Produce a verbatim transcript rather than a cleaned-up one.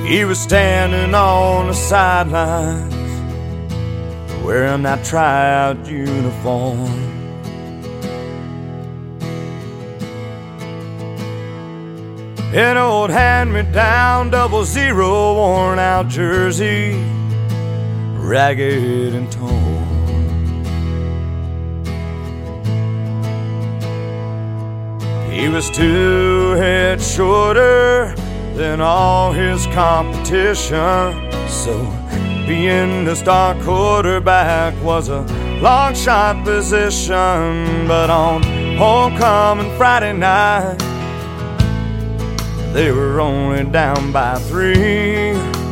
He was standing on the sidelines wearing that tryout uniform. An old hand-me-down double zero worn out jersey, ragged and torn. He was two heads shorter than all his competition, so being the star quarterback was a long shot position. But on homecoming Friday night, they were only down by three.